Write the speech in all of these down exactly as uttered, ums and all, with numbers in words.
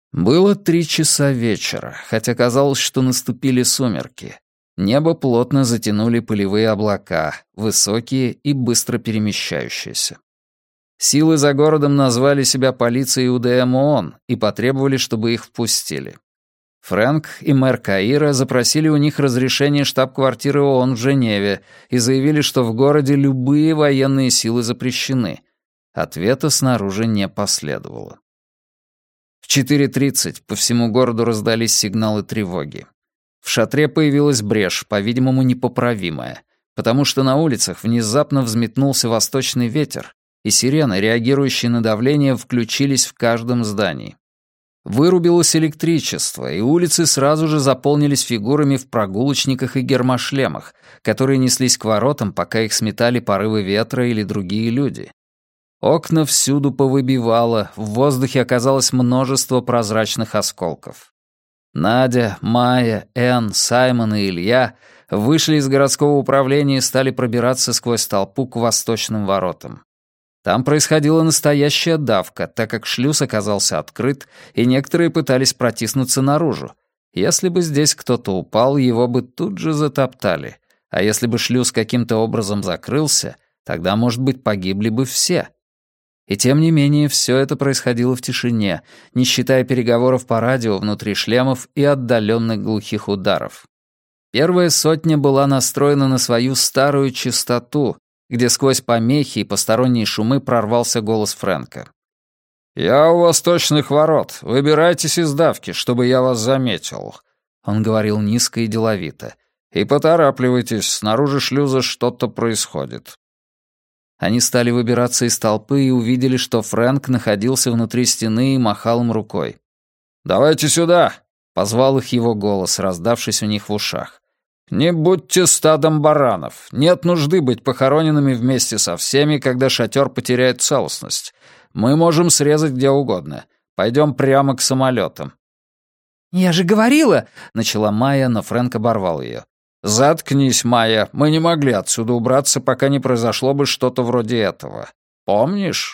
Было три часа вечера, хотя казалось, что наступили сумерки. Небо плотно затянули пылевые облака, высокие и быстро перемещающиеся. Силы за городом назвали себя полицией УДМ ООН и потребовали, чтобы их впустили. Фрэнк и мэр Каира запросили у них разрешение штаб-квартиры ООН в Женеве и заявили, что в городе любые военные силы запрещены. Ответа снаружи не последовало. В четыре тридцать по всему городу раздались сигналы тревоги. В шатре появилась брешь, по-видимому, непоправимая, потому что на улицах внезапно взметнулся восточный ветер, и сирены, реагирующие на давление, включились в каждом здании. Вырубилось электричество, и улицы сразу же заполнились фигурами в прогулочниках и гермошлемах, которые неслись к воротам, пока их сметали порывы ветра или другие люди. Окна всюду повыбивало, в воздухе оказалось множество прозрачных осколков. Надя, Майя, Энн, Саймон и Илья вышли из городского управления и стали пробираться сквозь толпу к восточным воротам. Там происходила настоящая давка, так как шлюз оказался открыт, и некоторые пытались протиснуться наружу. Если бы здесь кто-то упал, его бы тут же затоптали, а если бы шлюз каким-то образом закрылся, тогда, может быть, погибли бы все. И тем не менее, все это происходило в тишине, не считая переговоров по радио внутри шлемов и отдаленных глухих ударов. Первая сотня была настроена на свою старую частоту, где сквозь помехи и посторонние шумы прорвался голос Фрэнка. «Я у восточных ворот. Выбирайтесь из давки, чтобы я вас заметил», — он говорил низко и деловито. «И поторапливайтесь, снаружи шлюза что-то происходит». Они стали выбираться из толпы и увидели, что Фрэнк находился внутри стены и махал им рукой. «Давайте сюда!» — позвал их его голос, раздавшись у них в ушах. «Не будьте стадом баранов. Нет нужды быть похороненными вместе со всеми, когда шатер потеряет целостность. Мы можем срезать где угодно. Пойдем прямо к самолетам». «Я же говорила!» — начала Майя, но Фрэнк оборвал ее. «Заткнись, Майя. Мы не могли отсюда убраться, пока не произошло бы что-то вроде этого. Помнишь?»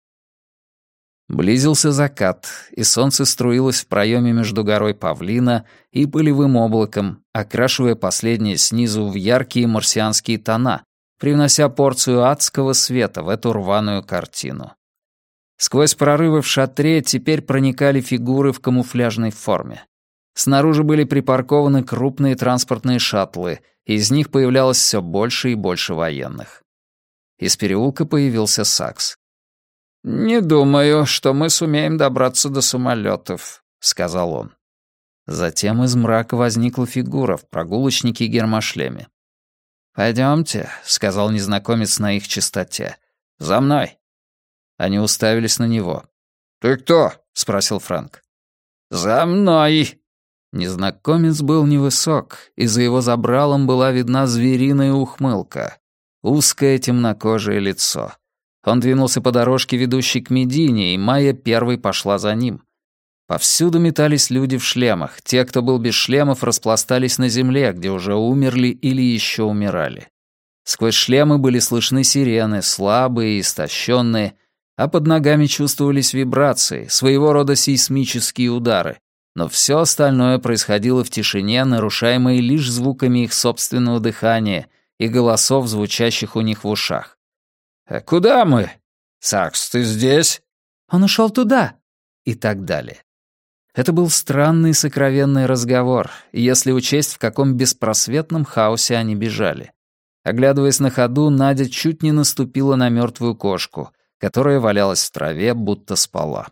Близился закат, и солнце струилось в проеме между горой Павлина и пылевым облаком, окрашивая последнее снизу в яркие марсианские тона, привнося порцию адского света в эту рваную картину. Сквозь прорывы в шатре теперь проникали фигуры в камуфляжной форме. Снаружи были припаркованы крупные транспортные шаттлы, и из них появлялось все больше и больше военных. Из переулка появился Сакс. «Не думаю, что мы сумеем добраться до самолетов», — сказал он. Затем из мрака возникла фигура в прогулочнике и гермошлеме. «Пойдемте», — сказал незнакомец на их частоте. «За мной». Они уставились на него. «Ты кто?» — спросил Фрэнк. «За мной». Незнакомец был невысок, и за его забралом была видна звериная ухмылка, узкое темнокожее лицо. Он двинулся по дорожке, ведущей к Медине, и Майя первой пошла за ним. Повсюду метались люди в шлемах. Те, кто был без шлемов, распластались на земле, где уже умерли или еще умирали. Сквозь шлемы были слышны сирены, слабые и истощенные, а под ногами чувствовались вибрации, своего рода сейсмические удары. Но все остальное происходило в тишине, нарушаемой лишь звуками их собственного дыхания и голосов, звучащих у них в ушах. «А куда мы? Сакс, ты здесь?» «Он ушел туда!» И так далее. Это был странный сокровенный разговор, если учесть, в каком беспросветном хаосе они бежали. Оглядываясь на ходу, Надя чуть не наступила на мертвую кошку, которая валялась в траве, будто спала.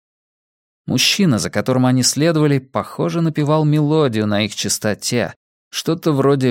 Мужчина, за которым они следовали, похоже, напевал мелодию на их частоте. Что-то вроде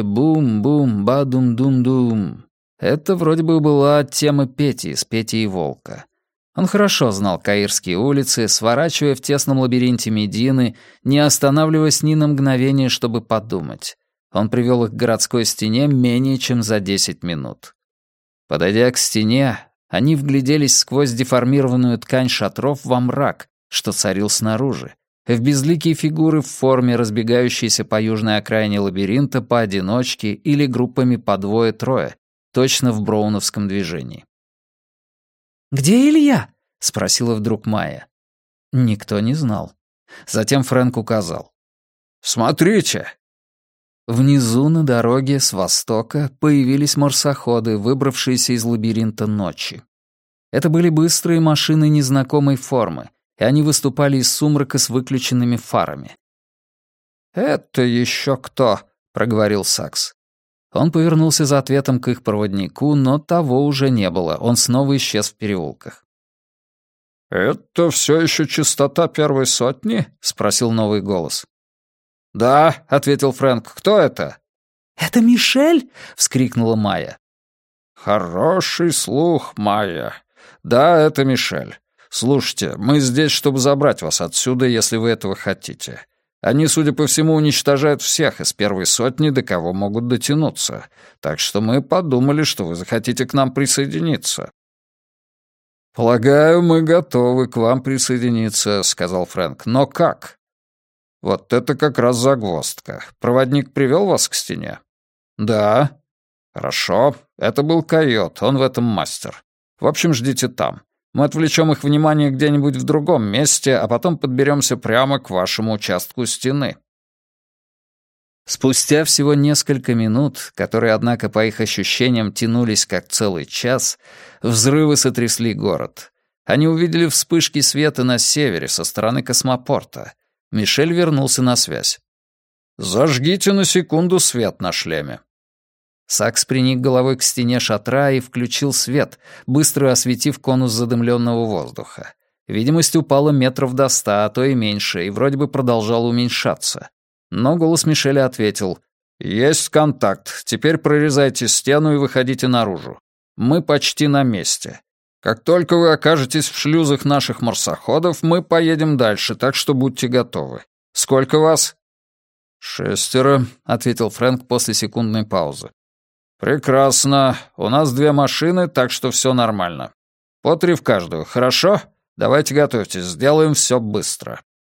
«бум-бум-ба-дум-дум-дум». Это вроде бы была тема Пети из «Пети и волка». Он хорошо знал каирские улицы, сворачивая в тесном лабиринте Медины, не останавливаясь ни на мгновение, чтобы подумать. Он привел их к городской стене менее чем за десять минут. Подойдя к стене, они вгляделись сквозь деформированную ткань шатров во мрак, что царил снаружи, в безликие фигуры в форме, разбегающиеся по южной окраине лабиринта поодиночке или группами по двое-трое, точно в броуновском движении. «Где Илья?» — спросила вдруг Майя. Никто не знал. Затем Фрэнк указал. «Смотрите!» Внизу на дороге с востока появились марсоходы, выбравшиеся из лабиринта ночи. Это были быстрые машины незнакомой формы, и они выступали из сумрака с выключенными фарами. «Это еще кто?» — проговорил Сакс. Он повернулся за ответом к их проводнику, но того уже не было, он снова исчез в переулках. «Это все еще частота первой сотни?» — спросил новый голос. «Да», — ответил Фрэнк. «Кто это?» «Это Мишель?» — вскрикнула Майя. «Хороший слух, Майя. Да, это Мишель. Слушайте, мы здесь, чтобы забрать вас отсюда, если вы этого хотите. Они, судя по всему, уничтожают всех из первой сотни, до кого могут дотянуться. Так что мы подумали, что вы захотите к нам присоединиться». «Полагаю, мы готовы к вам присоединиться», — сказал Фрэнк. «Но как?» «Вот это как раз загвоздка. Проводник привел вас к стене?» «Да». «Хорошо. Это был койот, он в этом мастер. В общем, ждите там. Мы отвлечем их внимание где-нибудь в другом месте, а потом подберемся прямо к вашему участку стены». Спустя всего несколько минут, которые, однако, по их ощущениям тянулись как целый час, взрывы сотрясли город. Они увидели вспышки света на севере, со стороны космопорта. Мишель вернулся на связь. «Зажгите на секунду свет на шлеме». Сакс приник головой к стене шатра и включил свет, быстро осветив конус задымленного воздуха. Видимость упала метров до ста, а то и меньше, и вроде бы продолжала уменьшаться. Но голос Мишеля ответил: «Есть контакт. Теперь прорезайте стену и выходите наружу. Мы почти на месте. Как только вы окажетесь в шлюзах наших марсоходов, мы поедем дальше, так что будьте готовы. Сколько вас?» «Шестеро», — ответил Фрэнк после секундной паузы. «Прекрасно. У нас две машины, так что все нормально. По три в каждую, хорошо? Давайте готовьтесь, сделаем все быстро».